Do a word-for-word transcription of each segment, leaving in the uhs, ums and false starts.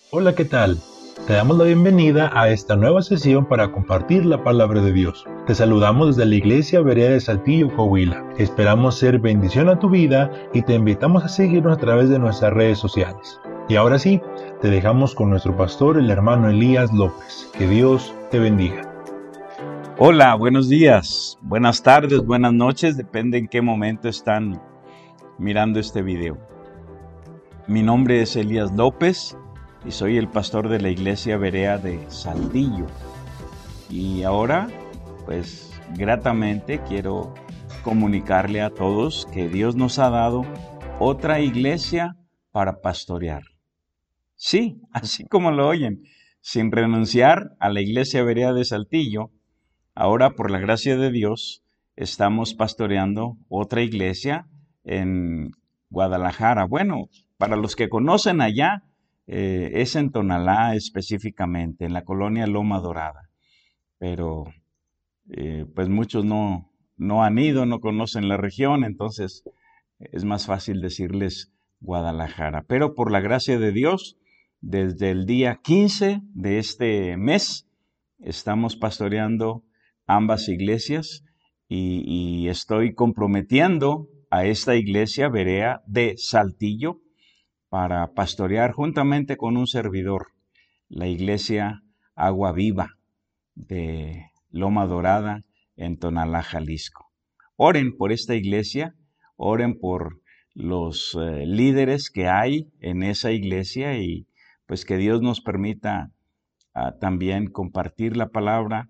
Hola, ¿qué tal? Te damos la bienvenida a esta nueva sesión para compartir la palabra de Dios. Te saludamos desde la Iglesia Berea de Saltillo, Coahuila. Esperamos ser bendición a tu vida y te invitamos a seguirnos a través de nuestras redes sociales. Y ahora sí, te dejamos con nuestro pastor, el hermano Elías López. Que Dios te bendiga. Hola, buenos días, buenas tardes, buenas noches, depende en qué momento están mirando este video. Mi nombre es Elías López y soy el pastor de la Iglesia Berea de Saltillo. Y ahora, pues gratamente quiero comunicarle a todos que Dios nos ha dado otra iglesia para pastorear. Sí, así como lo oyen, sin renunciar a la Iglesia Berea de Saltillo. Ahora, por la gracia de Dios, estamos pastoreando otra iglesia en Guadalajara. Bueno, para los que conocen allá, eh, es en Tonalá específicamente, en la colonia Loma Dorada. Pero, eh, pues muchos no, no han ido, no conocen la región, entonces es más fácil decirles Guadalajara. Pero por la gracia de Dios, desde el día quince de este mes, estamos pastoreando ambas iglesias y, y estoy comprometiendo a esta iglesia Berea de Saltillo para pastorear juntamente con un servidor la iglesia Agua Viva de Loma Dorada en Tonalá, Jalisco. Oren por esta iglesia, oren por los eh, líderes que hay en esa iglesia y pues que Dios nos permita uh, también compartir la palabra,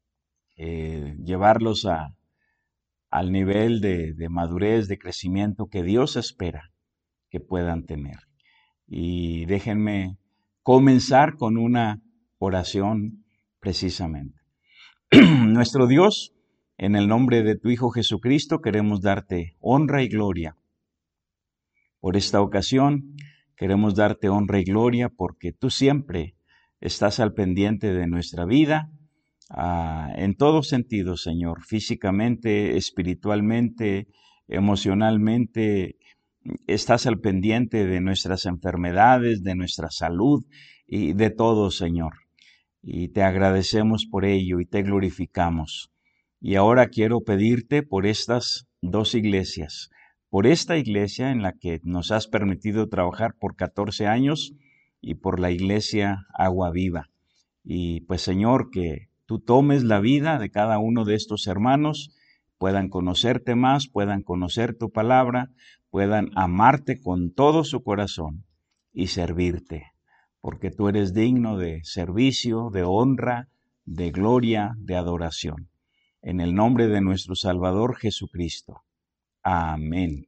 eh, llevarlos a, al nivel de, de madurez, de crecimiento que Dios espera que puedan tener. Y déjenme comenzar con una oración precisamente. Nuestro Dios, en el nombre de tu Hijo Jesucristo, queremos darte honra y gloria. Por esta ocasión, queremos darte honra y gloria porque tú siempre estás al pendiente de nuestra vida, Uh, en todos sentidos, Señor, físicamente, espiritualmente, emocionalmente, estás al pendiente de nuestras enfermedades, de nuestra salud y de todo, Señor. Y te agradecemos por ello y te glorificamos. Y ahora quiero pedirte por estas dos iglesias, por esta iglesia en la que nos has permitido trabajar por catorce años y por la iglesia Agua Viva. Y pues, Señor, que tú tomes la vida de cada uno de estos hermanos, puedan conocerte más, puedan conocer tu palabra, puedan amarte con todo su corazón y servirte, porque tú eres digno de servicio, de honra, de gloria, de adoración. En el nombre de nuestro Salvador Jesucristo. Amén.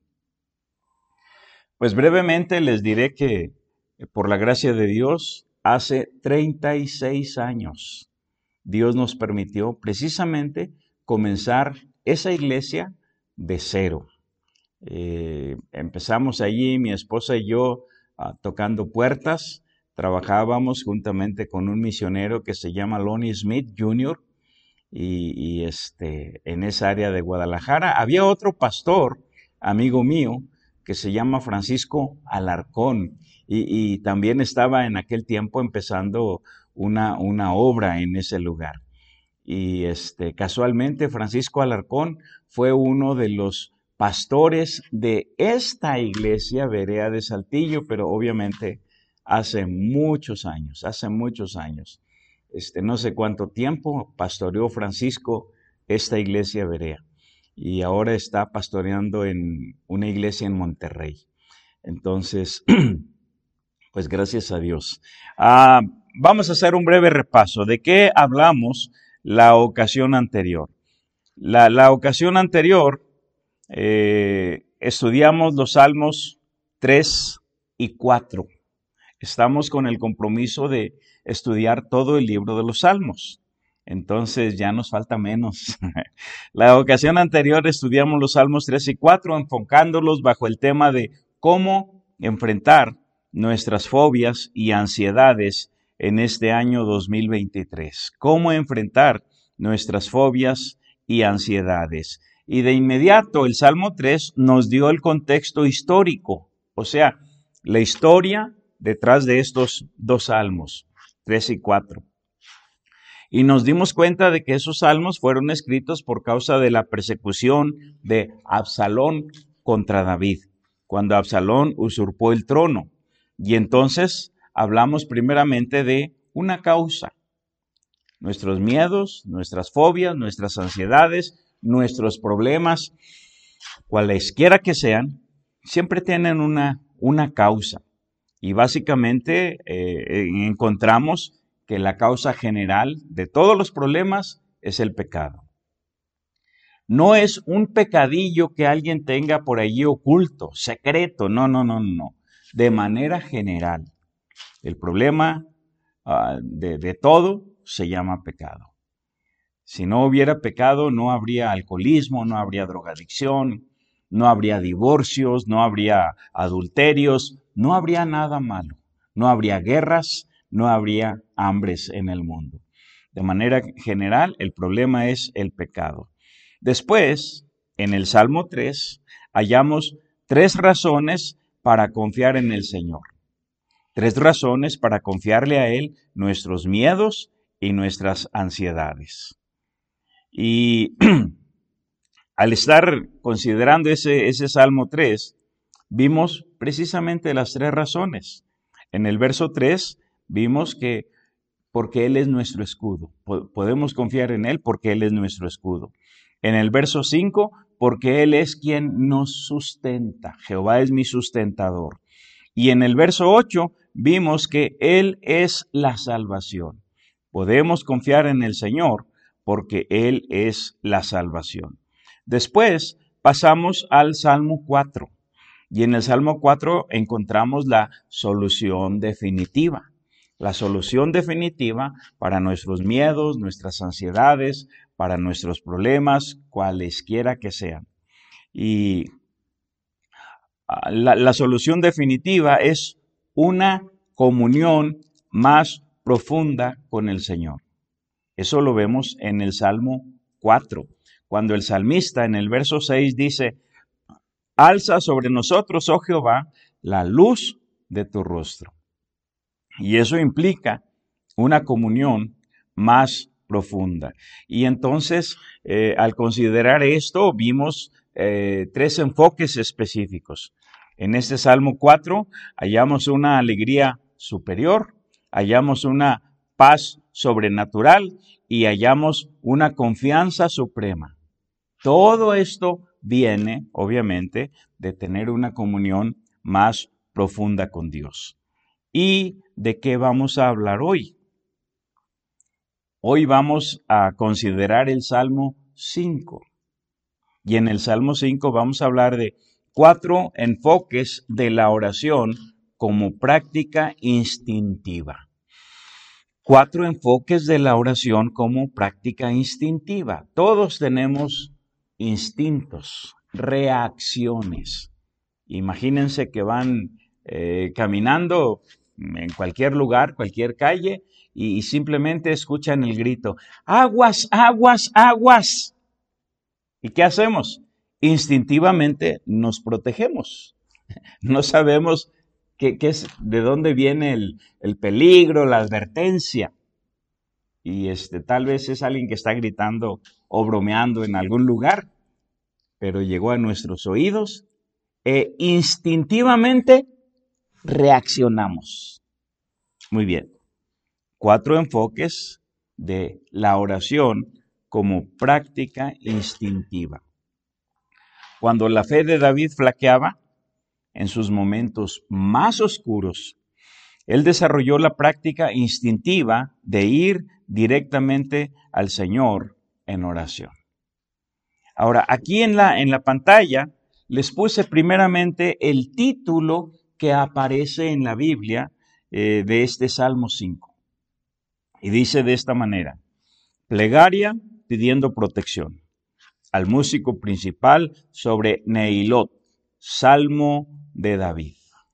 Pues brevemente les diré que, por la gracia de Dios, hace treinta y seis años, Dios nos permitió precisamente comenzar esa iglesia de cero. Eh, empezamos allí, mi esposa y yo, uh, tocando puertas. Trabajábamos juntamente con un misionero que se llama Lonnie Smith junior Y, y este, en esa área de Guadalajara. Había otro pastor, amigo mío, que se llama Francisco Alarcón. Y, y también estaba en aquel tiempo empezando Una, una obra en ese lugar. Y este, casualmente Francisco Alarcón fue uno de los pastores de esta iglesia Berea de Saltillo, pero obviamente hace muchos años, hace muchos años. Este, no sé cuánto tiempo pastoreó Francisco esta iglesia Berea. Y ahora está pastoreando en una iglesia en Monterrey. Entonces, pues gracias a Dios. Ah, vamos a hacer un breve repaso. ¿De qué hablamos la ocasión anterior? La, la ocasión anterior eh, estudiamos los Salmos tres y cuatro. Estamos con el compromiso de estudiar todo el libro de los Salmos. Entonces ya nos falta menos. La ocasión anterior estudiamos los Salmos tres y cuatro, enfocándolos bajo el tema de cómo enfrentar nuestras fobias y ansiedades en este año dos mil veintitrés. Cómo enfrentar nuestras fobias y ansiedades. Y de inmediato el Salmo tres nos dio el contexto histórico, o sea, la historia detrás de estos dos salmos, tres y cuatro. Y nos dimos cuenta de que esos salmos fueron escritos por causa de la persecución de Absalón contra David, cuando Absalón usurpó el trono. Y entonces hablamos primeramente de una causa. Nuestros miedos, nuestras fobias, nuestras ansiedades, nuestros problemas, cualesquiera que sean, siempre tienen una, una causa. Y básicamente eh, encontramos que la causa general de todos los problemas es el pecado. No es un pecadillo que alguien tenga por allí oculto, secreto, no, no, no, no. De manera general, el problema uh, de, de todo se llama pecado. Si no hubiera pecado, no habría alcoholismo, no habría drogadicción, no habría divorcios, no habría adulterios, no habría nada malo, no habría guerras, no habría hambres en el mundo. De manera general, el problema es el pecado. Después, en el Salmo tres, hallamos tres razones para confiar en el Señor. Tres razones para confiarle a Él nuestros miedos y nuestras ansiedades. Y al estar considerando ese, ese Salmo tres, vimos precisamente las tres razones. En el verso tres vimos que porque Él es nuestro escudo. Podemos confiar en Él porque Él es nuestro escudo. En el verso cinco, porque Él es quien nos sustenta. Jehová es mi sustentador. Y en el verso ocho vimos que Él es la salvación. Podemos confiar en el Señor porque Él es la salvación. Después pasamos al Salmo cuatro. Y en el Salmo cuatro encontramos la solución definitiva. La solución definitiva para nuestros miedos, nuestras ansiedades, para nuestros problemas, cualesquiera que sean. Y la, la solución definitiva es una comunión más profunda con el Señor. Eso lo vemos en el Salmo cuatro, cuando el salmista en el verso seis dice: alza sobre nosotros, oh Jehová, la luz de tu rostro. Y eso implica una comunión más profunda. Y entonces, eh, al considerar esto, vimos eh, tres enfoques específicos. En este Salmo cuatro hallamos una alegría superior, hallamos una paz sobrenatural y hallamos una confianza suprema. Todo esto viene, obviamente, de tener una comunión más profunda con Dios. ¿Y de qué vamos a hablar hoy? Hoy vamos a considerar el Salmo cinco. Y en el Salmo cinco vamos a hablar de cuatro enfoques de la oración como práctica instintiva. Cuatro enfoques de la oración como práctica instintiva. Todos tenemos instintos, reacciones. Imagínense que van eh, caminando en cualquier lugar, cualquier calle, y, y simplemente escuchan el grito: ¡aguas, aguas, aguas! ¿Y qué hacemos? Instintivamente nos protegemos. No sabemos qué, qué es, de dónde viene el, el peligro, la advertencia. Y este, tal vez es alguien que está gritando o bromeando en algún lugar, pero llegó a nuestros oídos e instintivamente reaccionamos. Muy bien. Cuatro enfoques de la oración como práctica instintiva. Cuando la fe de David flaqueaba, en sus momentos más oscuros, él desarrolló la práctica instintiva de ir directamente al Señor en oración. Ahora, aquí en la, en la pantalla les puse primeramente el título que aparece en la Biblia eh, de este Salmo cinco. Y dice de esta manera: plegaria pidiendo protección al músico principal sobre Neilot, Salmo de David.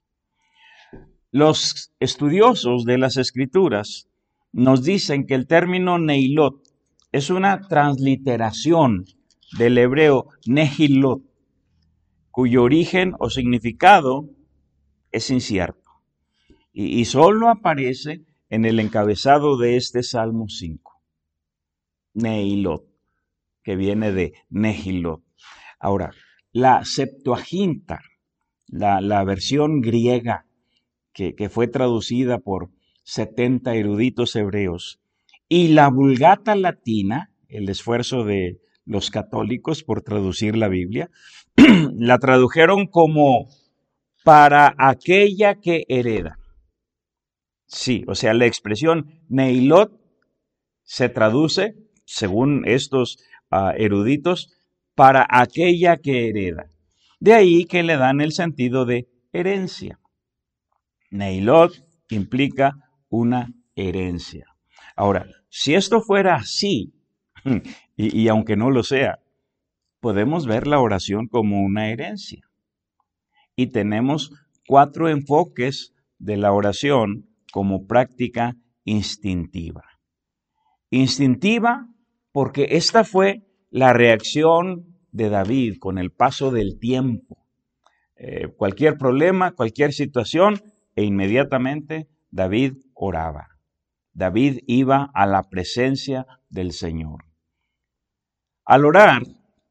Los estudiosos de las Escrituras nos dicen que el término Neilot es una transliteración del hebreo Nehilot, cuyo origen o significado es incierto. Y, y solo aparece en el encabezado de este Salmo cinco. Nehilot, que viene de Nehilot. Ahora, la Septuaginta, la, la versión griega que, que fue traducida por setenta eruditos hebreos, y la Vulgata latina, el esfuerzo de los católicos por traducir la Biblia, la tradujeron como para aquella que hereda. Sí, o sea, la expresión Nehilot se traduce, según estos uh, eruditos, para aquella que hereda. De ahí que le dan el sentido de herencia. Nehilot implica una herencia. Ahora, si esto fuera así, y, y aunque no lo sea, podemos ver la oración como una herencia. Y tenemos cuatro enfoques de la oración como práctica instintiva. Instintiva porque esta fue la reacción de David con el paso del tiempo. Eh, cualquier problema, cualquier situación, e inmediatamente David oraba. David iba a la presencia del Señor. Al orar,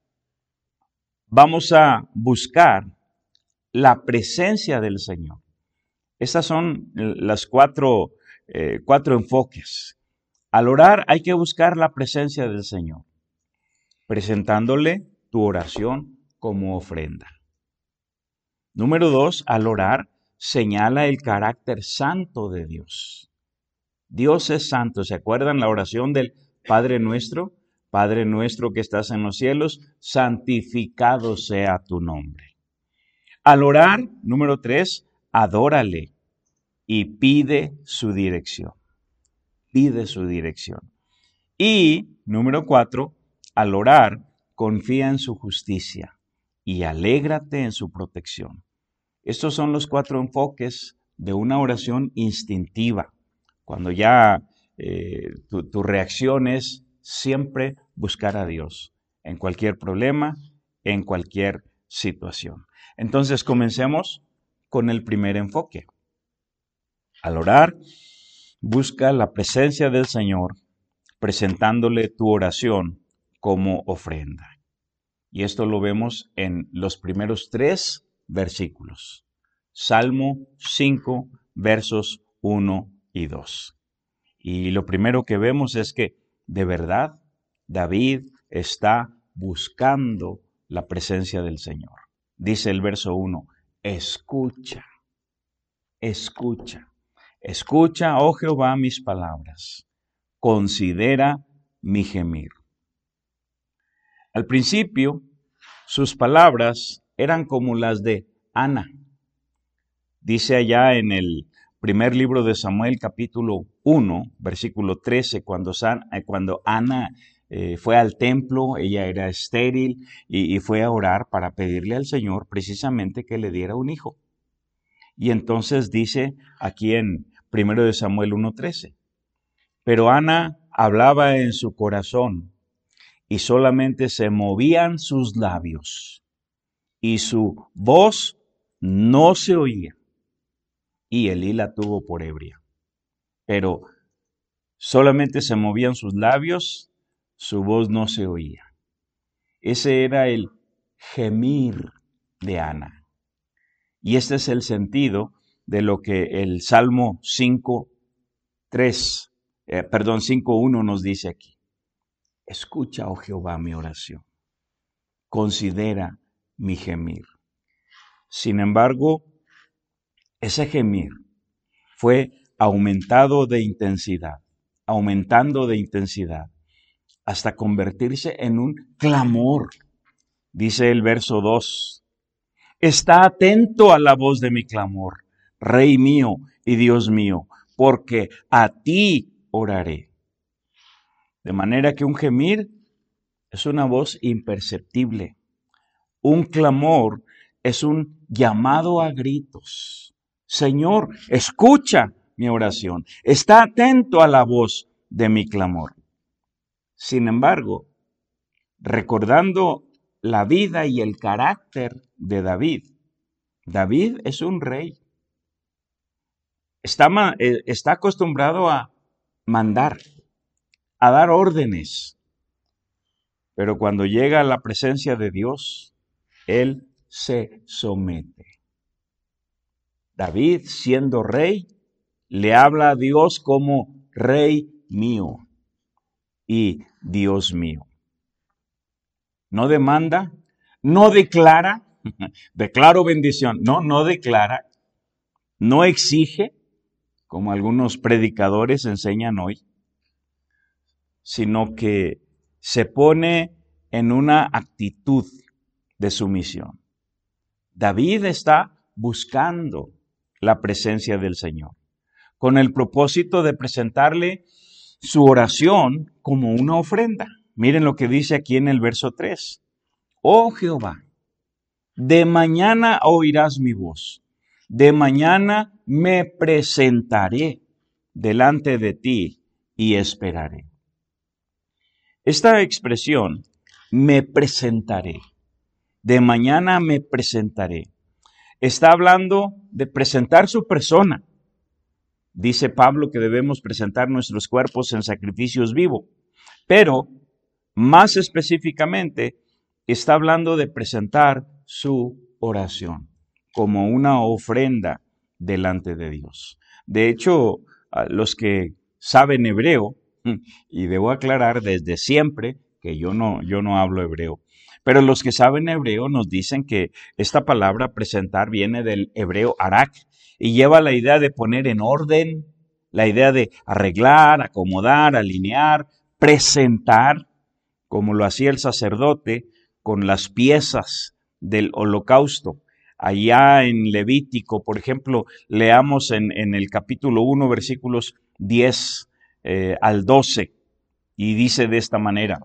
vamos a buscar la presencia del Señor. Estas son las cuatro, eh, cuatro enfoques. Al orar hay que buscar la presencia del Señor, presentándole tu oración como ofrenda. Número dos, al orar señala el carácter santo de Dios. Dios es santo. ¿Se acuerdan la oración del Padre Nuestro? Padre nuestro que estás en los cielos, santificado sea tu nombre. Al orar, número tres, adórale y pide su dirección. Pide su dirección. Y, número cuatro, al orar, confía en su justicia y alégrate en su protección. Estos son los cuatro enfoques de una oración instintiva. Cuando ya eh, tu, tu reacción es siempre buscar a Dios en cualquier problema, en cualquier situación. Entonces comencemos con el primer enfoque. Al orar, busca la presencia del Señor presentándole tu oración como ofrenda. Y esto lo vemos en los primeros tres versículos. Salmo cinco, versos uno y dos. Y lo primero que vemos es que, de verdad, David está buscando la presencia del Señor. Dice el verso uno, escucha, escucha, escucha, oh Jehová, mis palabras, considera mi gemir. Al principio, sus palabras eran como las de Ana. Dice allá en el primer libro de Samuel, capítulo uno, versículo trece, cuando, San, cuando Ana eh, fue al templo, ella era estéril y, y fue a orar para pedirle al Señor precisamente que le diera un hijo. Y entonces dice aquí en primero de Samuel uno trece, pero Ana hablaba en su corazón y solamente se movían sus labios y su voz no se oía. Y Elí la tuvo por ebria. Pero solamente se movían sus labios, su voz no se oía. Ese era el gemir de Ana. Y este es el sentido de lo que el Salmo cinco tres, eh, perdón, cinco uno nos dice aquí. Escucha, oh Jehová, mi oración. Considera mi gemir. Sin embargo, ese gemir fue aumentado de intensidad, aumentando de intensidad, hasta convertirse en un clamor. Dice el verso dos, está atento a la voz de mi clamor, Rey mío y Dios mío, porque a ti oraré. De manera que un gemir es una voz imperceptible. Un clamor es un llamado a gritos. Señor, escucha mi oración. Está atento a la voz de mi clamor. Sin embargo, recordando la vida y el carácter de David, David es un rey. está, está acostumbrado a mandar, a dar órdenes. Pero cuando llega a la presencia de Dios, él se somete. David, siendo rey, le habla a Dios como rey mío y Dios mío. No demanda, no declara, declaro bendición, no, no declara, no exige, como algunos predicadores enseñan hoy, sino que se pone en una actitud de sumisión. David está buscando la presencia del Señor, con el propósito de presentarle su oración como una ofrenda. Miren lo que dice aquí en el verso tres. Oh Jehová, de mañana oirás mi voz, de mañana me presentaré delante de ti y esperaré. Esta expresión, me presentaré, de mañana me presentaré, está hablando de presentar su persona. Dice Pablo que debemos presentar nuestros cuerpos en sacrificios vivos, pero más específicamente está hablando de presentar su oración como una ofrenda delante de Dios. De hecho, los que saben hebreo, y debo aclarar desde siempre que yo no, yo no hablo hebreo, pero los que saben hebreo nos dicen que esta palabra presentar viene del hebreo arak y lleva la idea de poner en orden, la idea de arreglar, acomodar, alinear, presentar, como lo hacía el sacerdote con las piezas del holocausto. Allá en Levítico, por ejemplo, leamos en, en el capítulo uno, versículos diez eh, al doce, y dice de esta manera: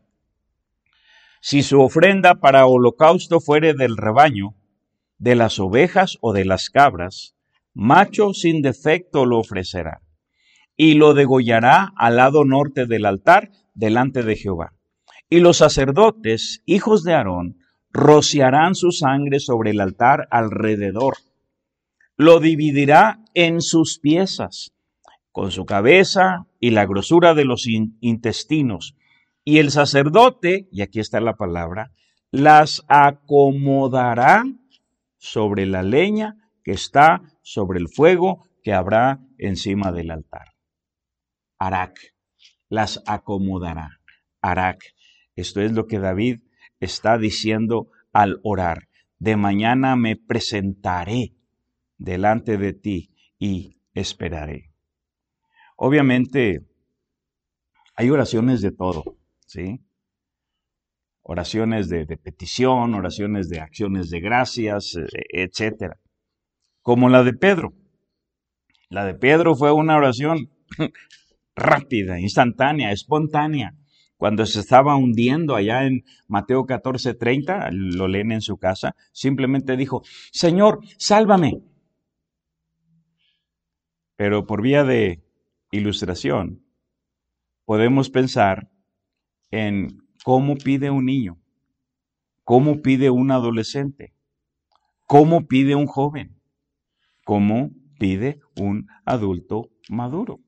si su ofrenda para holocausto fuere del rebaño, de las ovejas o de las cabras, macho sin defecto lo ofrecerá, y lo degollará al lado norte del altar delante de Jehová. Y los sacerdotes, hijos de Aarón, rociarán su sangre sobre el altar alrededor. Lo dividirá en sus piezas, con su cabeza y la grosura de los in- intestinos. Y el sacerdote, y aquí está la palabra, las acomodará sobre la leña que está sobre el fuego que habrá encima del altar. Arak, las acomodará. Arak. Esto es lo que David está diciendo al orar. De mañana me presentaré delante de ti y esperaré. Obviamente, hay oraciones de todo, ¿sí? Oraciones de, de petición, oraciones de acciones de gracias, etcétera. Como la de Pedro. La de Pedro fue una oración rápida, instantánea, espontánea. Cuando se estaba hundiendo allá en Mateo catorce treinta, lo leen en su casa, simplemente dijo: Señor, sálvame. Pero por vía de ilustración, podemos pensar en cómo pide un niño, cómo pide un adolescente, cómo pide un joven, cómo pide un adulto maduro.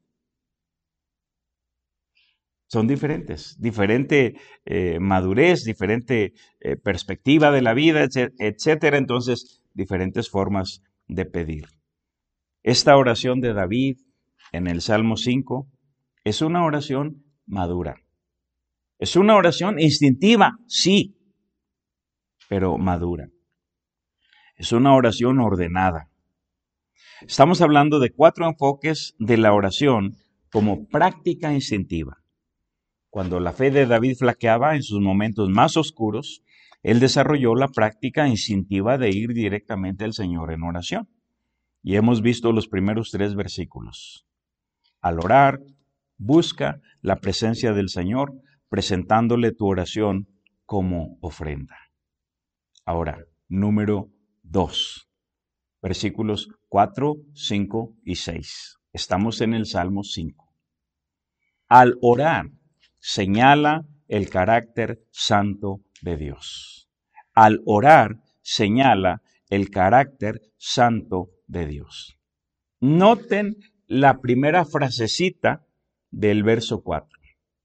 Son diferentes, diferente eh, madurez, diferente eh, perspectiva de la vida, etcétera. Entonces, diferentes formas de pedir. Esta oración de David en el Salmo cinco es una oración madura. Es una oración instintiva, sí, pero madura. Es una oración ordenada. Estamos hablando de cuatro enfoques de la oración como práctica instintiva. Cuando la fe de David flaqueaba en sus momentos más oscuros, él desarrolló la práctica instintiva de ir directamente al Señor en oración. Y hemos visto los primeros tres versículos. Al orar, busca la presencia del Señor, presentándole tu oración como ofrenda. Ahora, número dos, versículos cuatro, cinco y seis. Estamos en el Salmo cinco. Al orar, señala el carácter santo de Dios. Al orar, señala el carácter santo de Dios. Noten la primera frasecita del verso cuatro.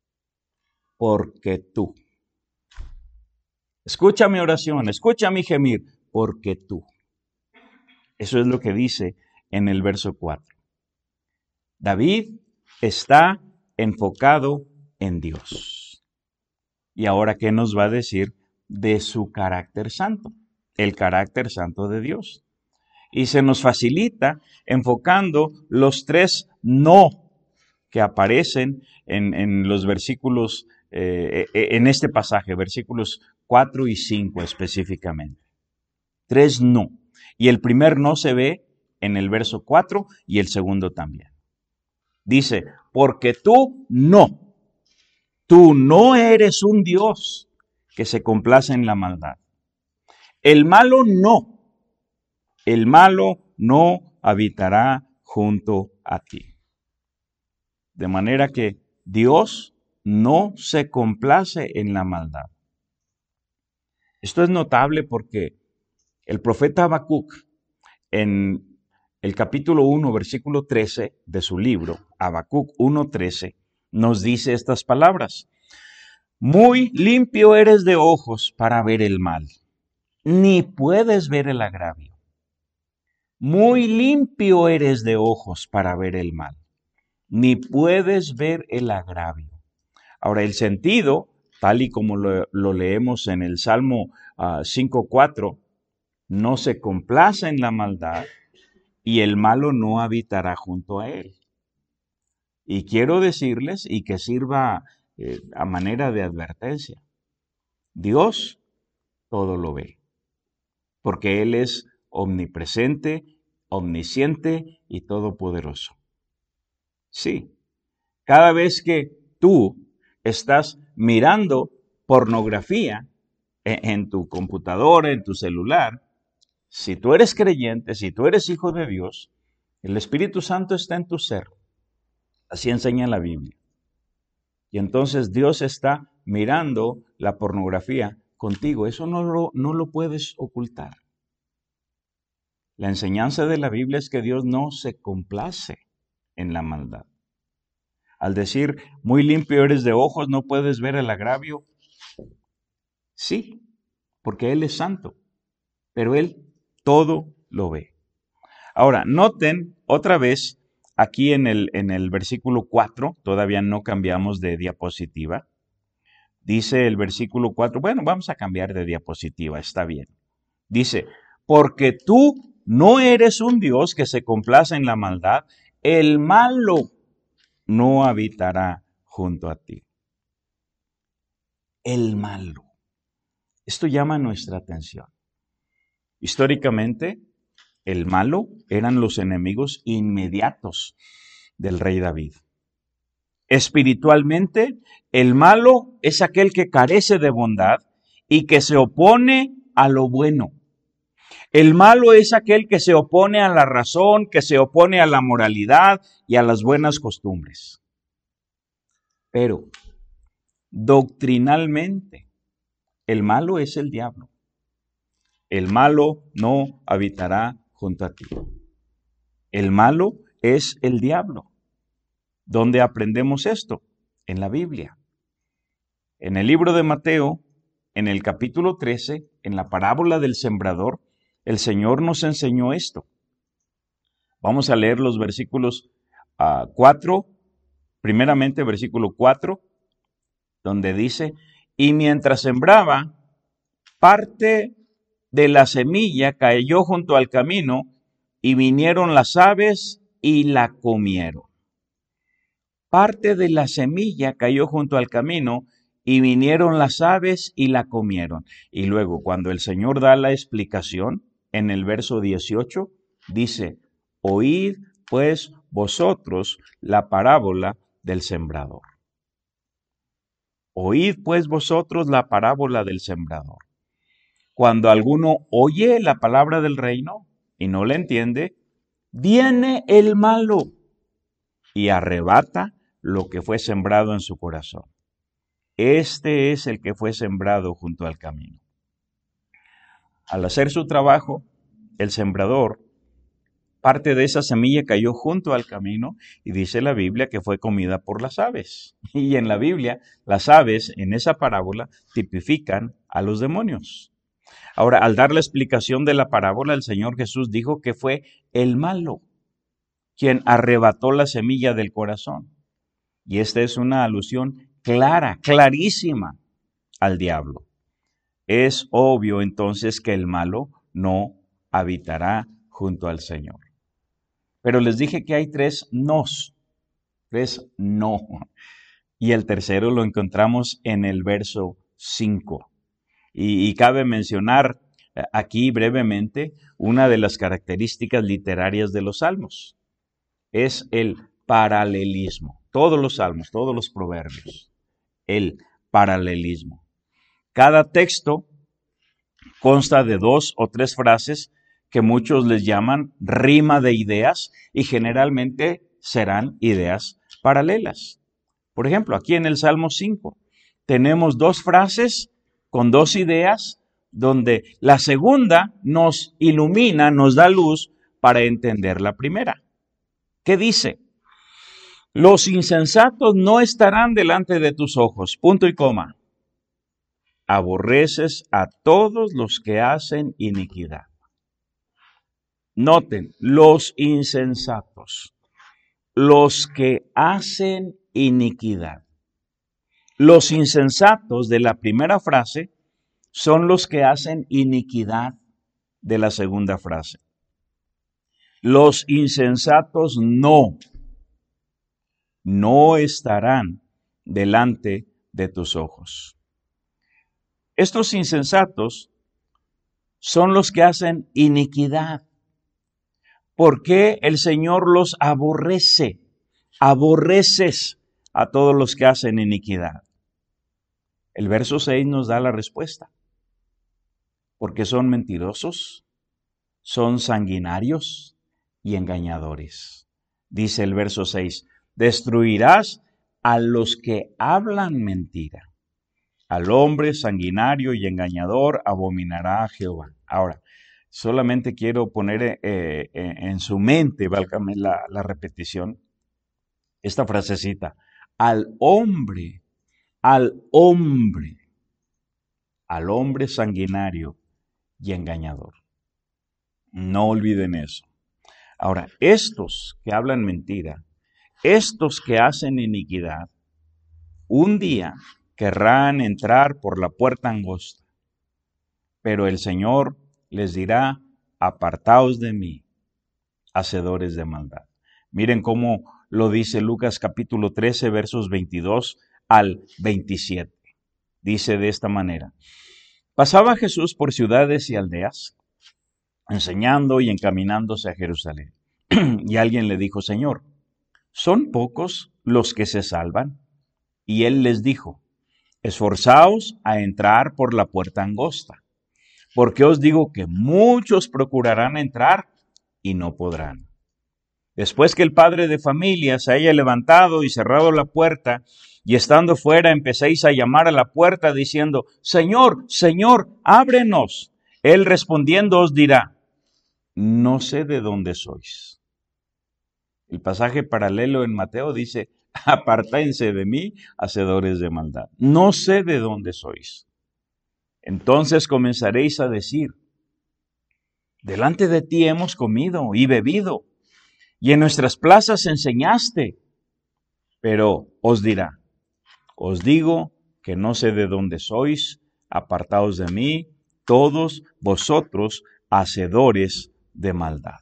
Porque tú. Escucha mi oración, escucha mi gemir, porque tú. Eso es lo que dice en el verso cuatro. David está enfocado en Dios. Y ahora, ¿qué nos va a decir de su carácter santo? El carácter santo de Dios. Y se nos facilita enfocando los tres no que aparecen en, en los versículos, eh, en este pasaje, versículos cuatro y cinco específicamente. Tres no. Y el primer no se ve en el verso cuatro y el segundo también. Dice, porque tú no, tú no eres un Dios que se complace en la maldad. El malo no, el malo no habitará junto a ti. De manera que Dios no se complace en la maldad. Esto es notable porque el profeta Habacuc, en el capítulo uno, versículo trece de su libro, Habacuc uno trece, nos dice estas palabras. Muy limpio eres de ojos para ver el mal, ni puedes ver el agravio. Muy limpio eres de ojos para ver el mal, ni puedes ver el agravio. Ahora, el sentido, tal y como lo, lo leemos en el Salmo uh, cinco cuatro, no se complace en la maldad y el malo no habitará junto a él. Y quiero decirles, y que sirva eh, a manera de advertencia, Dios todo lo ve, porque Él es omnipresente, omnisciente y todopoderoso. Sí, cada vez que tú estás mirando pornografía en, en tu computadora, en tu celular, si tú eres creyente, si tú eres hijo de Dios, el Espíritu Santo está en tu ser. Así enseña la Biblia. Y entonces Dios está mirando la pornografía contigo. Eso no lo, no lo puedes ocultar. La enseñanza de la Biblia es que Dios no se complace en la maldad. Al decir, muy limpio eres de ojos, no puedes ver el agravio. Sí, porque Él es santo, pero Él todo lo ve. Ahora, noten otra vez aquí en el, en el versículo cuatro, todavía no cambiamos de diapositiva. Dice el versículo cuatro, bueno, vamos a cambiar de diapositiva, está bien. Dice, porque tú no eres un Dios que se complace en la maldad, el malo no habitará junto a ti. El malo. Esto llama nuestra atención. Históricamente, el malo eran los enemigos inmediatos del rey David. Espiritualmente, el malo es aquel que carece de bondad y que se opone a lo bueno. El malo es aquel que se opone a la razón, que se opone a la moralidad y a las buenas costumbres. Pero, doctrinalmente, el malo es el diablo. El malo no habitará junto a ti. El malo es el diablo. ¿Dónde aprendemos esto? En la Biblia. En el libro de Mateo, en el capítulo trece, en la parábola del sembrador, el Señor nos enseñó esto. Vamos a leer los versículos uh, cuatro, primeramente versículo cuatro, donde dice, y mientras sembraba, parte de la semilla cayó junto al camino y vinieron las aves y la comieron. Parte de la semilla cayó junto al camino y vinieron las aves y la comieron. Y luego, cuando el Señor da la explicación, en el verso dieciocho, dice, oíd pues vosotros la parábola del sembrador. Oíd pues vosotros la parábola del sembrador. Cuando alguno oye la palabra del reino y no la entiende, viene el malo y arrebata lo que fue sembrado en su corazón. Este es el que fue sembrado junto al camino. Al hacer su trabajo, el sembrador parte de esa semilla cayó junto al camino y dice la Biblia que fue comida por las aves. Y en la Biblia, las aves en esa parábola tipifican a los demonios. Ahora, al dar la explicación de la parábola, el Señor Jesús dijo que fue el malo quien arrebató la semilla del corazón. Y esta es una alusión clara, clarísima al diablo. Es obvio entonces que el malo no habitará junto al Señor. Pero les dije que hay tres nos, tres no. Y el tercero lo encontramos en el verso cinco. Y, y cabe mencionar aquí brevemente una de las características literarias de los salmos. Es el paralelismo. Todos los salmos, todos los proverbios. El paralelismo. Cada texto consta de dos o tres frases que muchos les llaman rima de ideas y generalmente serán ideas paralelas. Por ejemplo, aquí en el Salmo cinco tenemos dos frases con dos ideas donde la segunda nos ilumina, nos da luz para entender la primera. ¿Qué dice? Los insensatos no estarán delante de tus ojos, punto y coma. Aborreces a todos los que hacen iniquidad. Noten, los insensatos, los que hacen iniquidad. Los insensatos de la primera frase son los que hacen iniquidad de la segunda frase. Los insensatos no, no estarán delante de tus ojos. Estos insensatos son los que hacen iniquidad. ¿Por qué el Señor los aborrece? Aborreces a todos los que hacen iniquidad. El verso seis nos da la respuesta. Porque son mentirosos, son sanguinarios y engañadores. Dice el verso seis, destruirás a los que hablan mentira. Al hombre sanguinario y engañador abominará a Jehová. Ahora, solamente quiero poner eh, en su mente, válgame la, la repetición, esta frasecita. Al hombre, al hombre, al hombre sanguinario y engañador. No olviden eso. Ahora, estos que hablan mentira, estos que hacen iniquidad, un día querrán entrar por la puerta angosta, pero el Señor les dirá, apartaos de mí, hacedores de maldad. Miren cómo lo dice Lucas capítulo trece, versos veintidós al veintisiete. Dice de esta manera, pasaba Jesús por ciudades y aldeas, enseñando y encaminándose a Jerusalén. Y alguien le dijo, Señor, ¿son pocos los que se salvan? Y él les dijo, esforzaos a entrar por la puerta angosta, porque os digo que muchos procurarán entrar y no podrán. Después que el padre de familia se haya levantado y cerrado la puerta, y estando fuera empecéis a llamar a la puerta diciendo, Señor, Señor, ábrenos. Él respondiendo os dirá, no sé de dónde sois. El pasaje paralelo en Mateo dice, apartáense de mí, hacedores de maldad. No sé de dónde sois. Entonces comenzaréis a decir, delante de ti hemos comido y bebido, y en nuestras plazas enseñaste. Pero os dirá, os digo que no sé de dónde sois, apartaos de mí, todos vosotros hacedores de maldad.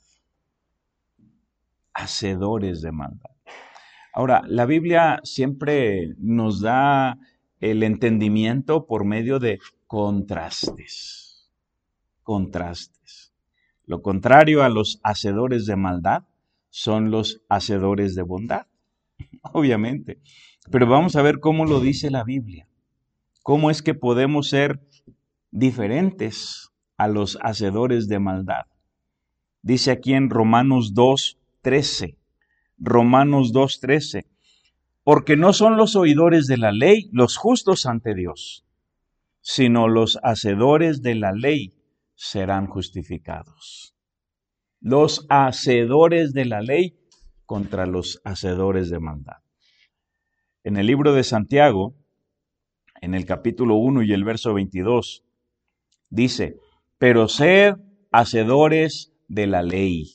Hacedores de maldad. Ahora, la Biblia siempre nos da el entendimiento por medio de contrastes. Contrastes. Lo contrario a los hacedores de maldad son los hacedores de bondad, obviamente. Pero vamos a ver cómo lo dice la Biblia. Cómo es que podemos ser diferentes a los hacedores de maldad. Dice aquí en Romanos dos trece. Romanos dos trece. Porque no son los oidores de la ley los justos ante Dios, sino los hacedores de la ley serán justificados. Los hacedores de la ley contra los hacedores de maldad. En el libro de Santiago, en el capítulo uno y el verso veintidós, dice, pero sed hacedores de la ley.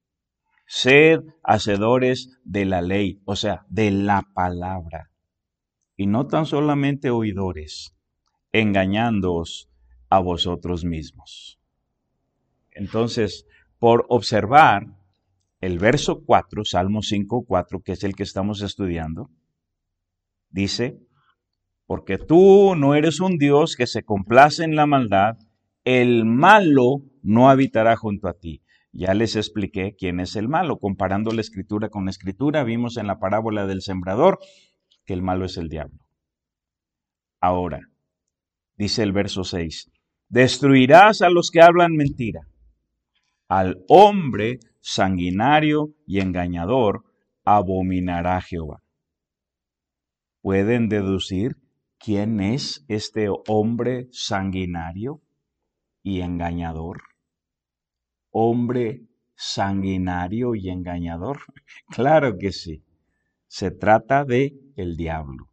Sed hacedores de la ley, o sea, de la palabra. Y no tan solamente oidores, engañándoos a vosotros mismos. Entonces, por observar el verso cuatro, Salmo cinco, cuatro, que es el que estamos estudiando, dice, porque tú no eres un Dios que se complace en la maldad, el malo no habitará junto a ti. Ya les expliqué quién es el malo. Comparando la escritura con la escritura, vimos en la parábola del sembrador que el malo es el diablo. Ahora, dice el verso seis, destruirás a los que hablan mentira. Al hombre sanguinario y engañador abominará Jehová. ¿Pueden deducir quién es este hombre sanguinario y engañador? ¿Hombre sanguinario y engañador? Claro que sí. Se trata de el diablo.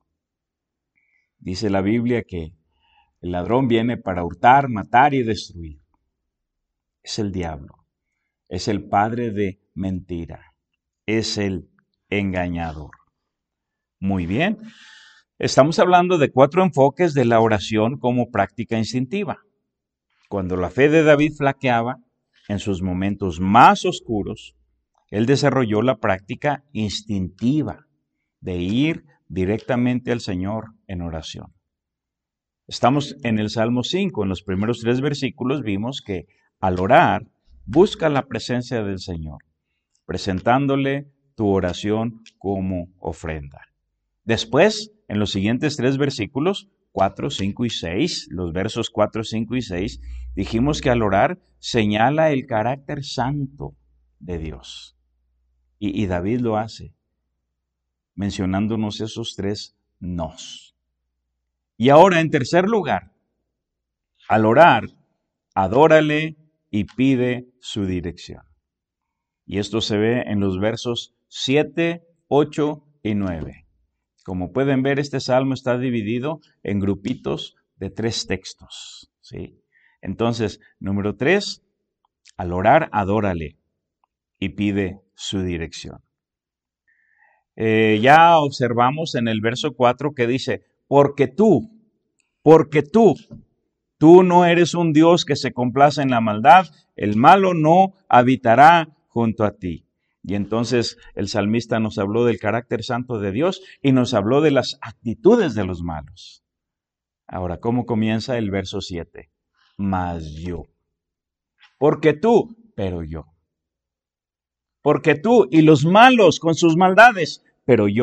Dice la Biblia que el ladrón viene para hurtar, matar y destruir. Es el diablo. Es el padre de mentira. Es el engañador. Muy bien. Estamos hablando de cuatro enfoques de la oración como práctica instintiva. Cuando la fe de David flaqueaba, en sus momentos más oscuros, él desarrolló la práctica instintiva de ir directamente al Señor en oración. Estamos en el Salmo cinco, en los primeros tres versículos vimos que al orar, busca la presencia del Señor, presentándole tu oración como ofrenda. Después, en los siguientes tres versículos, cuatro, cinco y seis, los versos cuatro, cinco y seis, dijimos que al orar señala el carácter santo de Dios. Y, y David lo hace, mencionándonos esos tres nos. Y ahora, en tercer lugar, al orar, adórale y pide su dirección. Y esto se ve en los versos siete, ocho y nueve. Como pueden ver, este salmo está dividido en grupitos de tres textos, ¿sí? Entonces, número tres, al orar, adórale y pide su dirección. Eh, ya observamos en el verso cuatro que dice, porque tú, porque tú, tú no eres un Dios que se complace en la maldad, el malo no habitará junto a ti. Y entonces el salmista nos habló del carácter santo de Dios y nos habló de las actitudes de los malos. Ahora, ¿cómo comienza el verso siete? Mas yo. Porque tú, pero yo. Porque tú y los malos con sus maldades, pero yo.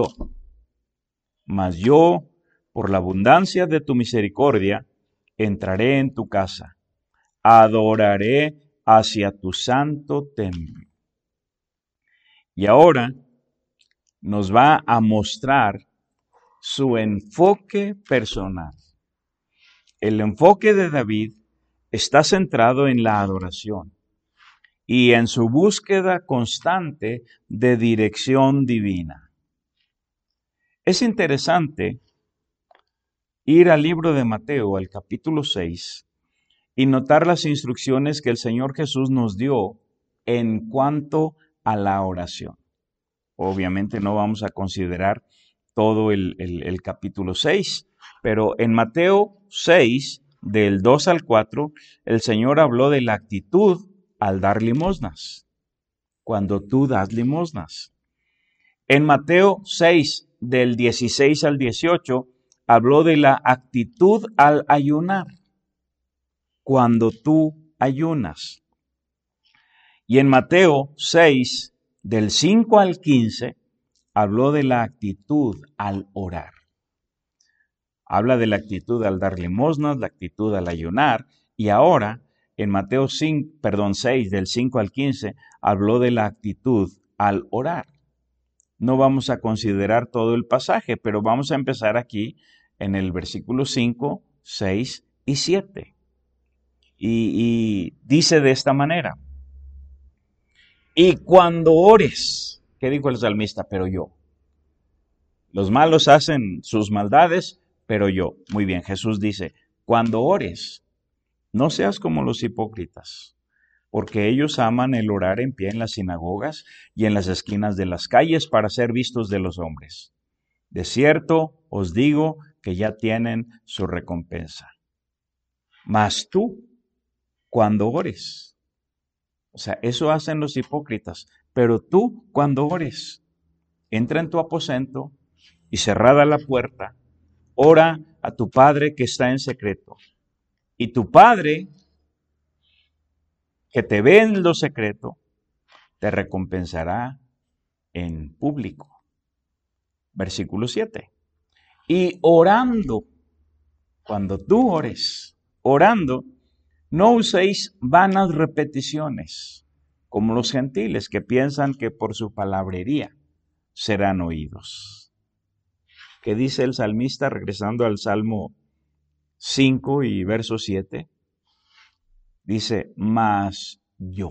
Mas yo, por la abundancia de tu misericordia, entraré en tu casa, adoraré hacia tu santo templo. Y ahora nos va a mostrar su enfoque personal. El enfoque de David está centrado en la adoración y en su búsqueda constante de dirección divina. Es interesante ir al libro de Mateo, al capítulo seis, y notar las instrucciones que el Señor Jesús nos dio en cuanto a la oración. Obviamente no vamos a considerar todo el, el, el capítulo seis, pero en Mateo seis, del dos al cuatro, el Señor habló de la actitud al dar limosnas, cuando tú das limosnas. En Mateo seis, del dieciséis al dieciocho, habló de la actitud al ayunar, cuando tú ayunas. Y en Mateo seis, del cinco al quince, habló de la actitud al orar. Habla de la actitud al dar limosnas, la actitud al ayunar, y ahora en Mateo cinco, perdón, seis, del cinco al quince, habló de la actitud al orar. No vamos a considerar todo el pasaje, pero vamos a empezar aquí en el versículo cinco, seis y siete. Y, y dice de esta manera: Y cuando ores, ¿qué dijo el salmista? Pero yo. Los malos hacen sus maldades, pero yo. Muy bien, Jesús dice, cuando ores, no seas como los hipócritas, porque ellos aman el orar en pie en las sinagogas y en las esquinas de las calles para ser vistos de los hombres. De cierto os digo que ya tienen su recompensa. Mas tú, cuando ores, o sea, eso hacen los hipócritas, pero tú, cuando ores, entra en tu aposento y cerrada la puerta, ora a tu Padre que está en secreto. Y tu Padre, que te ve en lo secreto, te recompensará en público. Versículo siete. Y orando, cuando tú ores, orando, no uséis vanas repeticiones, como los gentiles que piensan que por su palabrería serán oídos. ¿Qué dice el salmista regresando al Salmo cinco y verso siete? Dice, mas yo.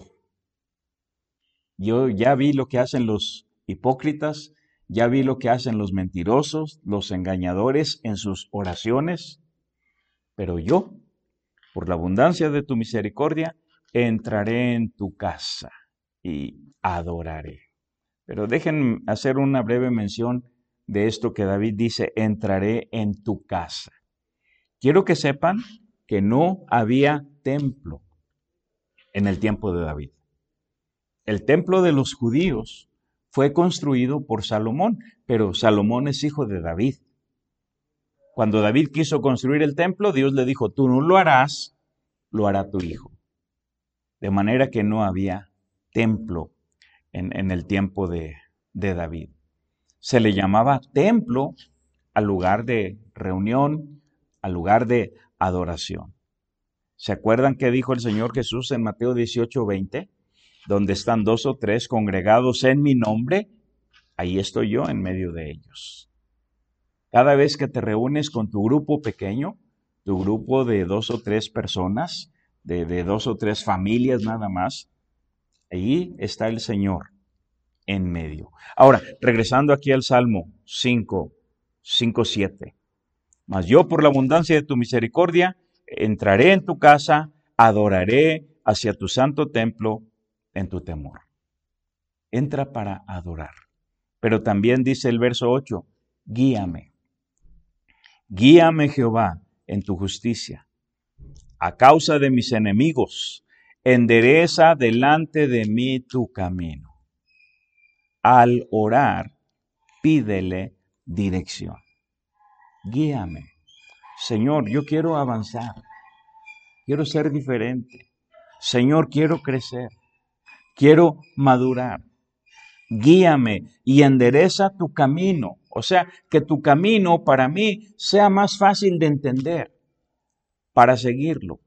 Yo ya vi lo que hacen los hipócritas, ya vi lo que hacen los mentirosos, los engañadores en sus oraciones, pero yo, por la abundancia de tu misericordia, entraré en tu casa y adoraré. Pero déjenme hacer una breve mención de esto que David dice, entraré en tu casa. Quiero que sepan que no había templo en el tiempo de David. El templo de los judíos fue construido por Salomón, pero Salomón es hijo de David. Cuando David quiso construir el templo, Dios le dijo, tú no lo harás, lo hará tu hijo. De manera que no había templo en, en el tiempo de, de David. Se le llamaba templo al lugar de reunión, al lugar de adoración. ¿Se acuerdan qué dijo el Señor Jesús en Mateo dieciocho veinte? Donde están dos o tres congregados en mi nombre, ahí estoy yo en medio de ellos. Cada vez que te reúnes con tu grupo pequeño, tu grupo de dos o tres personas, de, de dos o tres familias nada más, ahí está el Señor en medio. Ahora, regresando aquí al Salmo cinco, cinco, siete. Mas yo por la abundancia de tu misericordia, entraré en tu casa, adoraré hacia tu santo templo en tu temor. Entra para adorar. Pero también dice el verso ocho, guíame. Guíame, Jehová, en tu justicia. A causa de mis enemigos, endereza delante de mí tu camino. Al orar, pídele dirección. Guíame. Señor, yo quiero avanzar. Quiero ser diferente. Señor, quiero crecer. Quiero madurar. Guíame y endereza tu camino. O sea, que tu camino para mí sea más fácil de entender para seguirlo.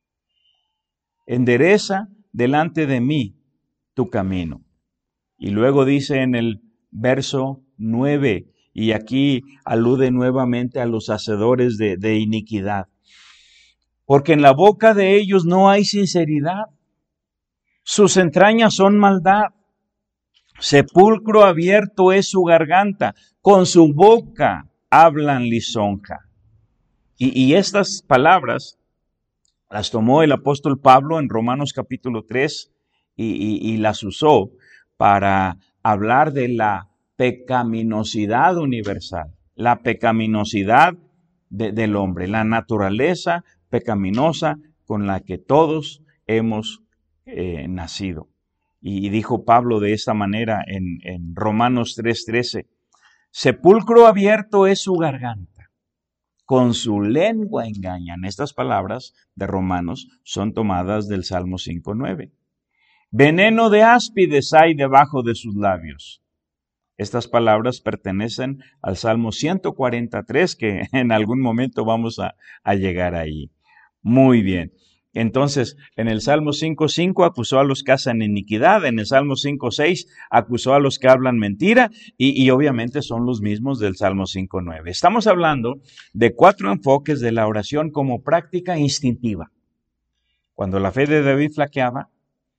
Endereza delante de mí tu camino. Y luego dice en el verso nueve, y aquí alude nuevamente a los hacedores de, de iniquidad. Porque en la boca de ellos no hay sinceridad. Sus entrañas son maldad. Sepulcro abierto es su garganta. Con su boca hablan lisonja. Y, y estas palabras las tomó el apóstol Pablo en Romanos capítulo tres y, y, y las usó para hablar de la pecaminosidad universal, la pecaminosidad de, del hombre, la naturaleza pecaminosa con la que todos hemos eh, nacido. Y dijo Pablo de esta manera en, en Romanos tres trece, sepulcro abierto es su garganta, con su lengua engañan. Estas palabras de Romanos son tomadas del Salmo cinco nueve. Veneno de áspides hay debajo de sus labios. Estas palabras pertenecen al Salmo ciento cuarenta y tres, que en algún momento vamos a, a llegar ahí. Muy bien. Entonces, en el Salmo cinco cinco acusó a los que hacen iniquidad, en el Salmo cinco seis acusó a los que hablan mentira y, y obviamente son los mismos del Salmo cinco nueve. Estamos hablando de cuatro enfoques de la oración como práctica instintiva. Cuando la fe de David flaqueaba,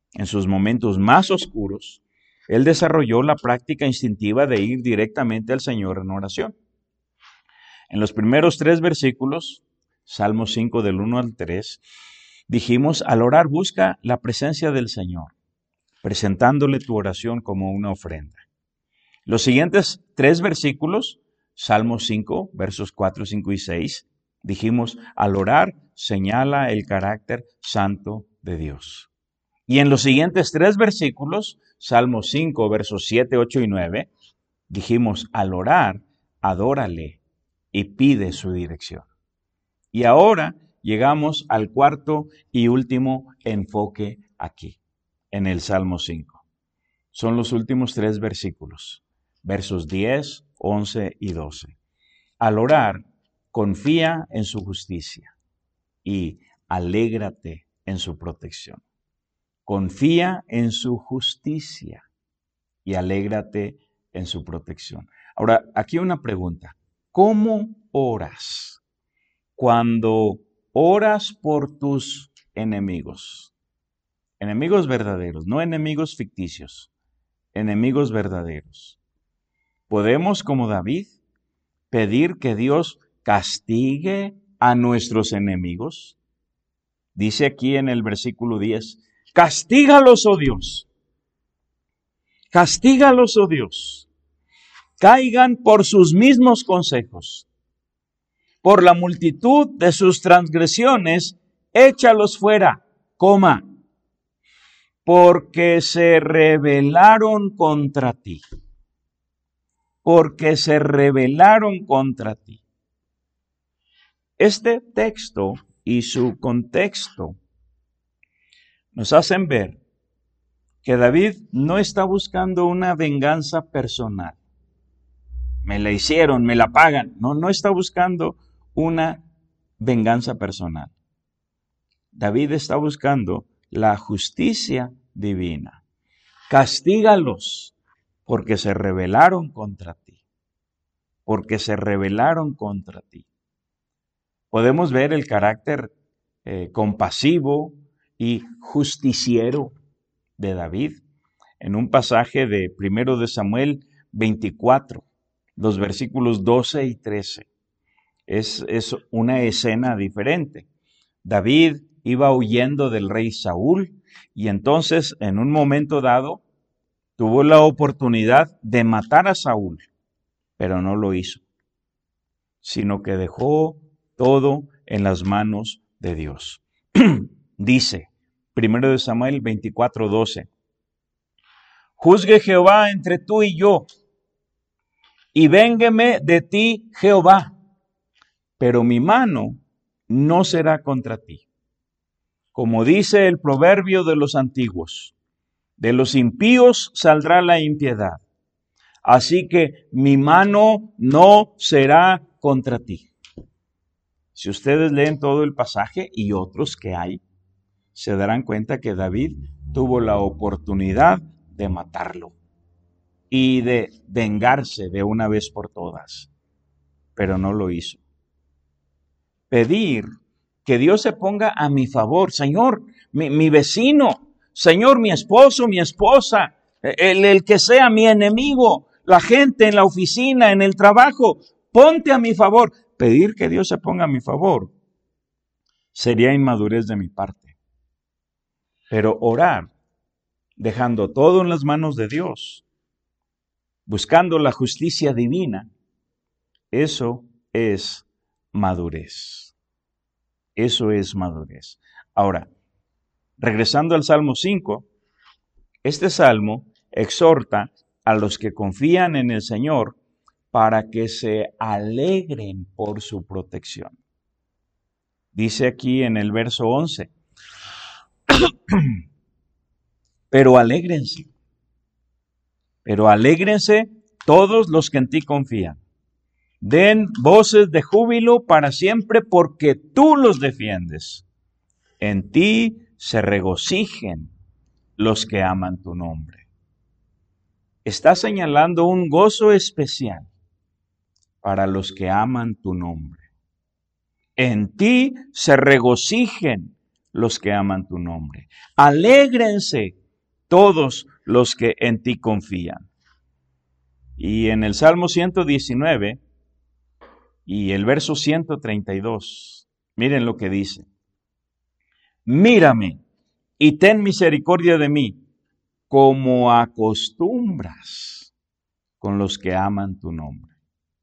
en sus momentos más oscuros, él desarrolló la práctica instintiva de ir directamente al Señor en oración. En los primeros tres versículos, Salmo cinco del uno al tres, dijimos, al orar busca la presencia del Señor, presentándole tu oración como una ofrenda. Los siguientes tres versículos, Salmo cinco, versos cuatro, cinco y seis, dijimos, al orar señala el carácter santo de Dios. Y en los siguientes tres versículos, Salmo cinco, versos siete, ocho y nueve, dijimos, al orar, adórale y pide su dirección. Y ahora llegamos al cuarto y último enfoque aquí, en el Salmo cinco. Son los últimos tres versículos, versos diez, once y doce. Al orar, confía en su justicia y alégrate en su protección. Confía en su justicia y alégrate en su protección. Ahora, aquí una pregunta. ¿Cómo oras cuando oras por tus enemigos? Enemigos verdaderos, no enemigos ficticios, enemigos verdaderos. ¿Podemos, como David, pedir que Dios castigue a nuestros enemigos? Dice aquí en el versículo diez, castígalos, oh Dios, castígalos, oh Dios, caigan por sus mismos consejos, por la multitud de sus transgresiones, échalos fuera, coma, porque se rebelaron contra ti, porque se rebelaron contra ti. Este texto y su contexto nos hacen ver que David no está buscando una venganza personal. Me la hicieron, me la pagan. No, no está buscando una venganza personal. David está buscando la justicia divina. Castígalos porque se rebelaron contra ti. Porque se rebelaron contra ti. Podemos ver el carácter eh, compasivo y justiciero de David en un pasaje de primero de Samuel veinticuatro, los versículos doce y trece. Es, es una escena diferente. David iba huyendo del rey Saúl y entonces en un momento dado tuvo la oportunidad de matar a Saúl, pero no lo hizo, sino que dejó todo en las manos de Dios. Dice, primero de Samuel veinticuatro, doce, juzgue Jehová entre tú y yo, y véngueme de ti Jehová, pero mi mano no será contra ti. Como dice el proverbio de los antiguos, de los impíos saldrá la impiedad, así que mi mano no será contra ti. Si ustedes leen todo el pasaje y otros que hay, se darán cuenta que David tuvo la oportunidad de matarlo y de vengarse de una vez por todas, pero no lo hizo. Pedir que Dios se ponga a mi favor, Señor, mi, mi vecino, Señor, mi esposo, mi esposa, el, el que sea mi enemigo, la gente en la oficina, en el trabajo, ponte a mi favor. Pedir que Dios se ponga a mi favor sería inmadurez de mi parte. Pero orar, dejando todo en las manos de Dios, buscando la justicia divina, eso es madurez. Eso es madurez. Ahora, regresando al Salmo cinco, este salmo exhorta a los que confían en el Señor para que se alegren por su protección. Dice aquí en el verso once, pero alégrense, pero alégrense todos los que en ti confían. Den voces de júbilo para siempre porque tú los defiendes. En ti se regocijen los que aman tu nombre. Está señalando un gozo especial para los que aman tu nombre. En ti se regocijen los que aman tu nombre. Alégrense todos los que en ti confían. Y en el Salmo ciento diecinueve y el verso ciento treinta y dos, miren lo que dice. Mírame y ten misericordia de mí, como acostumbras con los que aman tu nombre.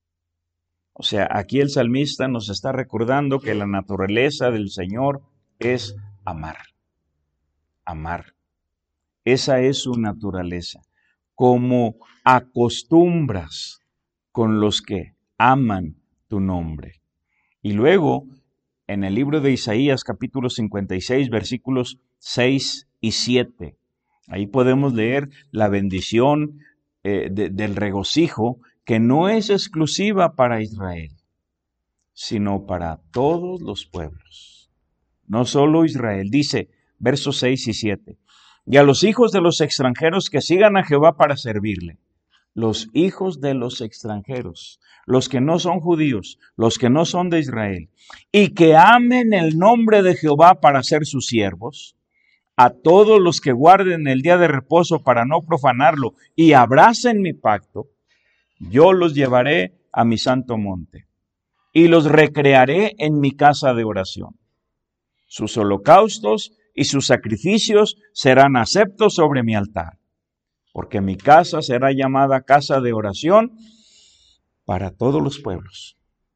O sea, aquí el salmista nos está recordando que la naturaleza del Señor es amar. Amar. Esa es su naturaleza. Como acostumbras con los que aman tu nombre. Y luego, en el libro de Isaías, capítulo cincuenta y seis, versículos seis y siete, ahí podemos leer la bendición eh, de, del regocijo, que no es exclusiva para Israel, sino para todos los pueblos. No solo Israel. Dice, versos seis y siete, y a los hijos de los extranjeros que sigan a Jehová para servirle. Los hijos de los extranjeros, los que no son judíos, los que no son de Israel, y que amen el nombre de Jehová para ser sus siervos, a todos los que guarden el día de reposo para no profanarlo y abracen mi pacto, yo los llevaré a mi santo monte y los recrearé en mi casa de oración. Sus holocaustos y sus sacrificios serán aceptos sobre mi altar, porque mi casa será llamada casa de oración para todos los pueblos.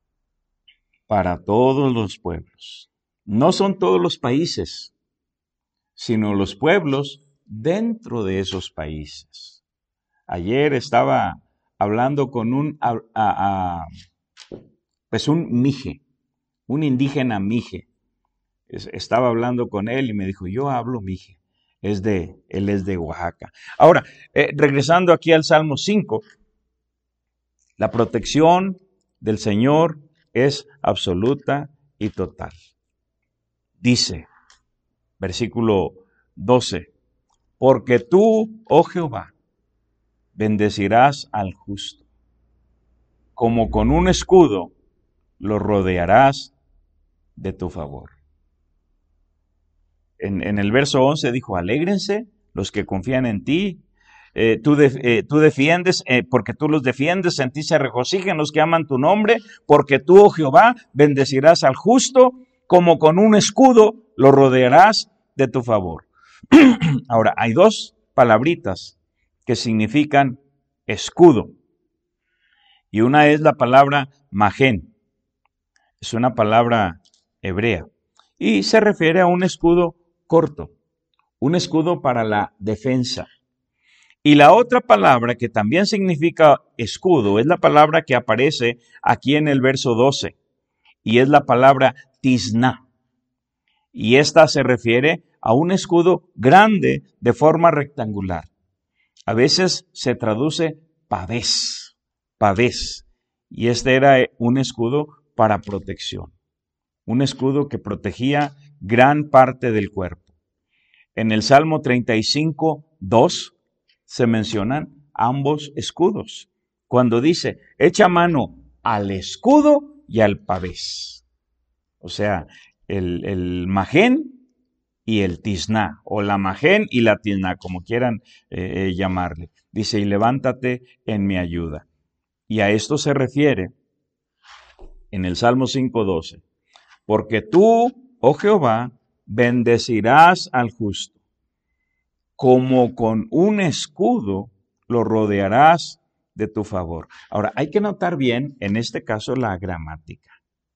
Para todos los pueblos. No son todos los países, sino los pueblos dentro de esos países. Ayer estaba hablando con un, a, a, a, pues un mije, un indígena mije. Estaba hablando con él y me dijo, yo hablo mije. Es de, él es de Oaxaca. Ahora, eh, regresando aquí al Salmo cinco, la protección del Señor es absoluta y total. Dice, versículo doce, porque tú, oh Jehová, bendecirás al justo, como con un escudo lo rodearás de tu favor. En, en el verso once dijo, alégrense los que confían en ti, eh, tú, de, eh, tú defiendes, eh, porque tú los defiendes, en ti se regocijen los que aman tu nombre, porque tú, oh Jehová, bendecirás al justo, como con un escudo lo rodearás de tu favor. Ahora, hay dos palabritas que significan escudo, y una es la palabra magén, es una palabra hebrea, y se refiere a un escudo corto, un escudo para la defensa. Y la otra palabra que también significa escudo es la palabra que aparece aquí en el verso doce, y es la palabra tisná. Y esta se refiere a un escudo grande de forma rectangular. A veces se traduce pavés, pavés, y este era un escudo para protección, un escudo que protegía gran parte del cuerpo. En el Salmo treinta y cinco, dos se mencionan ambos escudos, cuando dice, echa mano al escudo y al pavés. O sea, el, el magén y el tisná, o la magén y la tisná, como quieran eh, llamarle. Dice, y levántate en mi ayuda. Y a esto se refiere en el Salmo cinco doce. Porque tú, oh Jehová, bendecirás al justo, como con un escudo lo rodearás de tu favor. Ahora, hay que notar bien, en este caso, la gramática,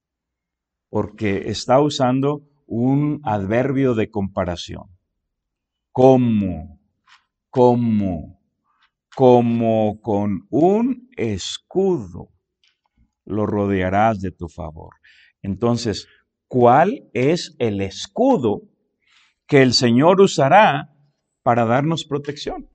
porque está usando un adverbio de comparación. Como, como, como con un escudo lo rodearás de tu favor. Entonces, ¿cuál es el escudo que el Señor usará para darnos protección?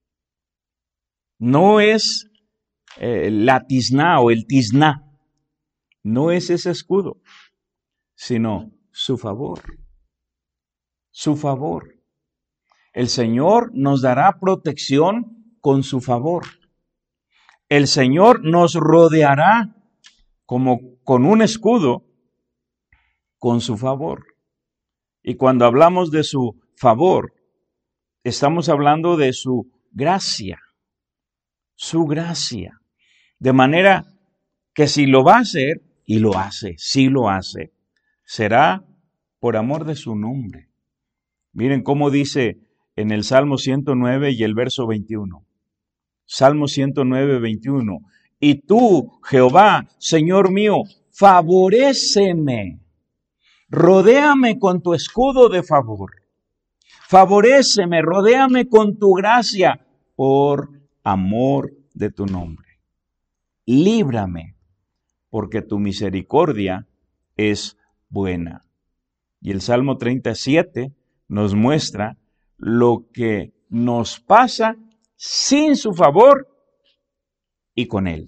No es eh, la tisná o el tisná, no es ese escudo, sino su favor, su favor. El Señor nos dará protección con su favor. El Señor nos rodeará como con un escudo con su favor. Y cuando hablamos de su favor, estamos hablando de su gracia, su gracia. De manera que si lo va a hacer, y lo hace, sí lo hace, será por amor de su nombre. Miren cómo dice en el Salmo ciento nueve y el verso veintiuno. Salmo ciento nueve, veintiuno. Y tú, Jehová, Señor mío, favoréceme. Rodéame con tu escudo de favor. Favoréceme, rodéame con tu gracia por amor de tu nombre. Líbrame, porque tu misericordia es buena. Y el Salmo treinta y siete nos muestra lo que nos pasa sin su favor y con él.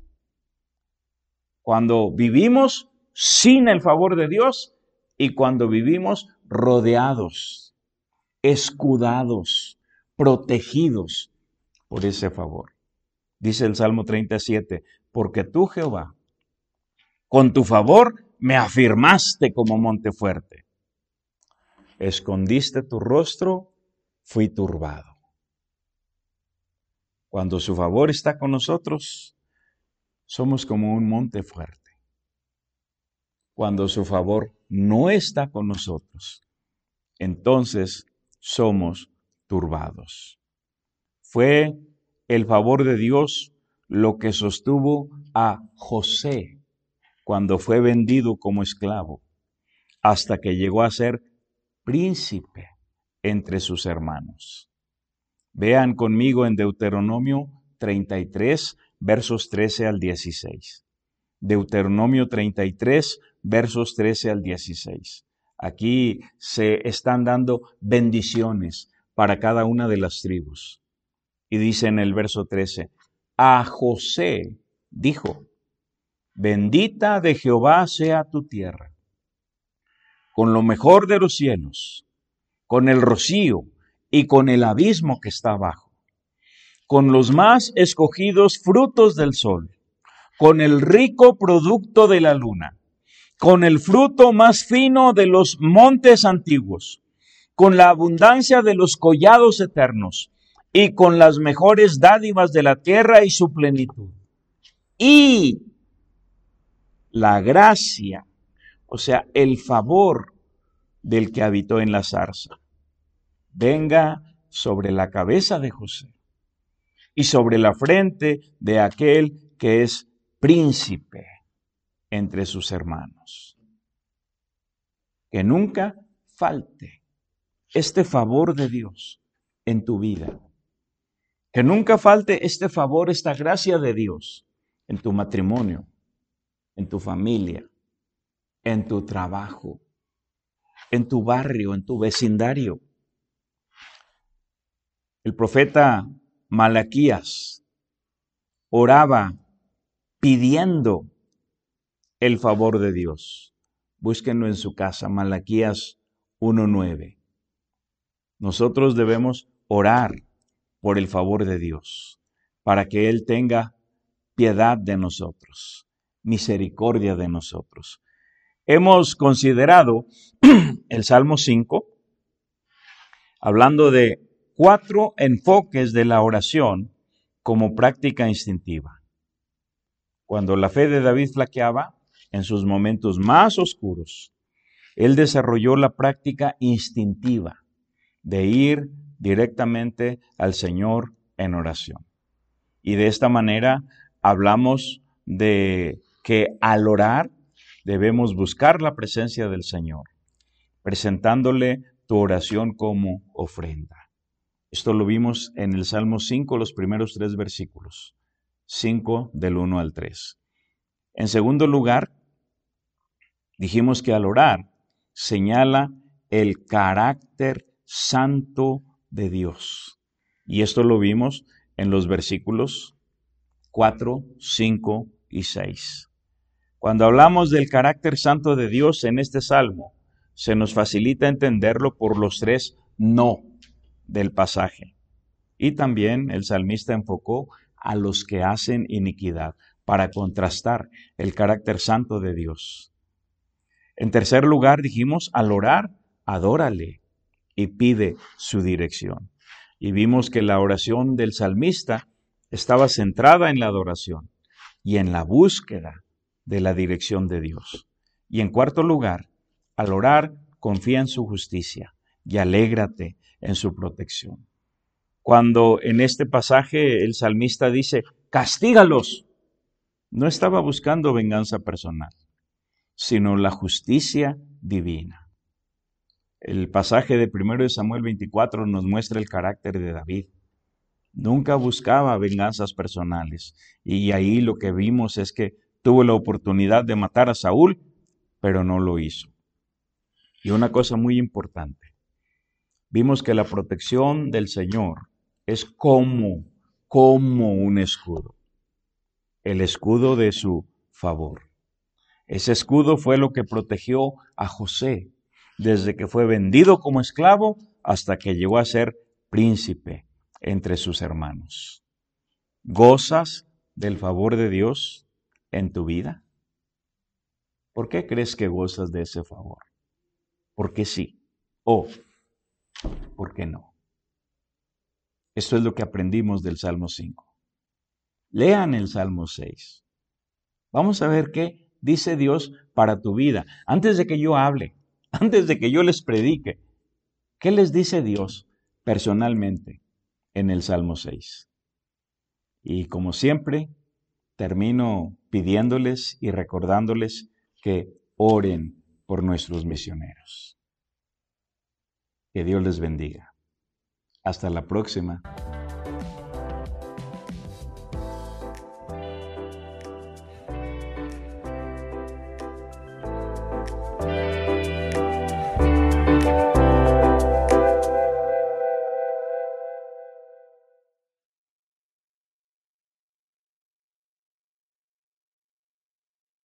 Cuando vivimos sin el favor de Dios y cuando vivimos rodeados, escudados, protegidos por ese favor. Dice el Salmo treinta y siete, porque tú, Jehová, con tu favor me afirmaste como monte fuerte. Escondiste tu rostro, fui turbado. Cuando su favor está con nosotros, somos como un monte fuerte. Cuando su favor no está con nosotros, entonces somos turbados. Fue el favor de Dios lo que sostuvo a José cuando fue vendido como esclavo, hasta que llegó a ser príncipe entre sus hermanos. Vean conmigo en Deuteronomio treinta y tres, versos trece al dieciséis. Deuteronomio treinta y tres, versos trece al dieciséis. Aquí se están dando bendiciones para cada una de las tribus. Y dice en el verso trece, a José dijo, bendita de Jehová sea tu tierra, con lo mejor de los cielos, con el rocío y con el abismo que está abajo, con los más escogidos frutos del sol, con el rico producto de la luna, con el fruto más fino de los montes antiguos, con la abundancia de los collados eternos, y con las mejores dádivas de la tierra y su plenitud. Y la gracia, o sea, el favor del que habitó en la zarza, venga sobre la cabeza de José y sobre la frente de aquel que es príncipe entre sus hermanos. Que nunca falte este favor de Dios en tu vida. Que nunca falte este favor, esta gracia de Dios en tu matrimonio, en tu familia, en tu trabajo, en tu barrio, en tu vecindario. El profeta Malaquías oraba pidiendo el favor de Dios. Búsquenlo en su casa, Malaquías uno nueve. Nosotros debemos orar por el favor de Dios, para que Él tenga piedad de nosotros, misericordia de nosotros. Hemos considerado el Salmo cinco, hablando de cuatro enfoques de la oración como práctica instintiva. Cuando la fe de David flaqueaba, en sus momentos más oscuros, él desarrolló la práctica instintiva de ir directamente al Señor en oración. Y de esta manera hablamos de que al orar debemos buscar la presencia del Señor, presentándole tu oración como ofrenda. Esto lo vimos en el Salmo cinco, los primeros tres versículos, cinco del uno al tres. En segundo lugar, dijimos que al orar señala el carácter santo de Dios. Y esto lo vimos en los versículos cuatro, cinco y seis. Cuando hablamos del carácter santo de Dios en este salmo, se nos facilita entenderlo por los tres no del pasaje. Y también el salmista enfocó a los que hacen iniquidad para contrastar el carácter santo de Dios. En tercer lugar, dijimos, al orar, adórale y pide su dirección. Y vimos que la oración del salmista estaba centrada en la adoración y en la búsqueda de la dirección de Dios. Y en cuarto lugar, al orar, confía en su justicia y alégrate en su protección. Cuando en este pasaje el salmista dice, castígalos, no estaba buscando venganza personal, sino la justicia divina. El pasaje de primero de Samuel veinticuatro nos muestra el carácter de David. Nunca buscaba venganzas personales, y ahí lo que vimos es que tuvo la oportunidad de matar a Saúl, pero no lo hizo. Y una cosa muy importante, vimos que la protección del Señor es como, como un escudo, el escudo de su favor. Ese escudo fue lo que protegió a José desde que fue vendido como esclavo hasta que llegó a ser príncipe entre sus hermanos. ¿Gozas del favor de Dios en tu vida? ¿Por qué crees que gozas de ese favor? ¿Por qué sí? ¿O por qué no? Esto es lo que aprendimos del Salmo cinco. Lean el Salmo seis. Vamos a ver qué dice Dios para tu vida. Antes de que yo hable, antes de que yo les predique, ¿qué les dice Dios personalmente en el Salmo seis? Y como siempre, termino pidiéndoles y recordándoles que oren por nuestros misioneros. Que Dios les bendiga. Hasta la próxima.